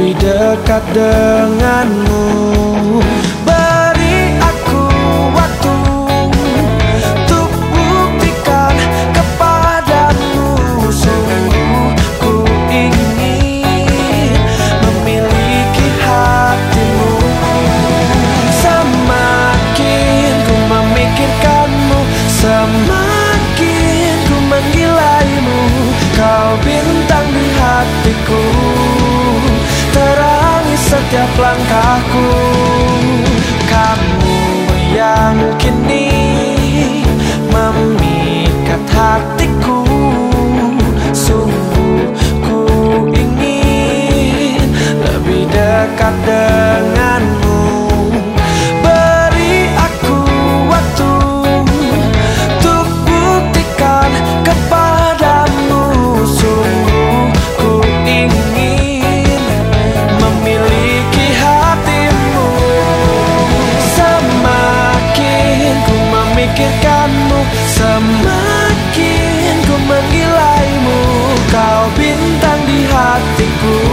lebih dekat denganmu. Beri aku waktu untuk buktikan kepadamu, sungguh ku ingin memiliki hatimu. Semakin ku memikirkanmu, semakin ku menggilaimu. Kau bintang di hatiku, terangi setiap langkahku. Kamu yang kini memikat hatiku, sungguh ku ingin lebih dekat denganmu. Beri aku waktu untuk buktikan kepadamu, sungguh ku ingin memiliki hatimu. Semakin ku memikirkanmu, semakin ku menggilaimu. Kau bintang di hatiku,